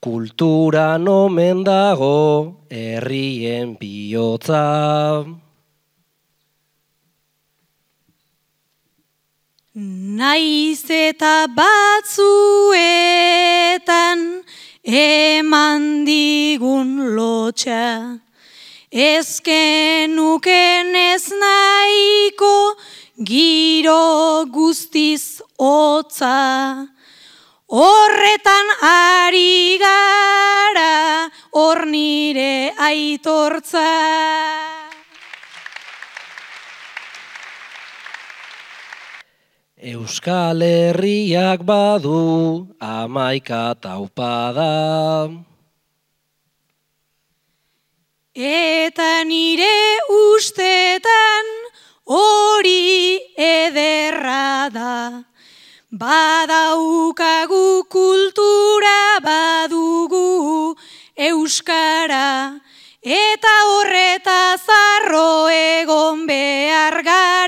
Kultura omen dago herrien bihotza. Naiz eta batzuetan eman digun lotxa, ez genuken ez nahiko giro guztiz hotza. Horretan ari gara, hor nire aitortza. Euskal Herriak badu 11 taupada. Eta nire ustetan hori ederra da. Badaukagu kultura, badugu euskara, eta horretaz harro egon behar gara.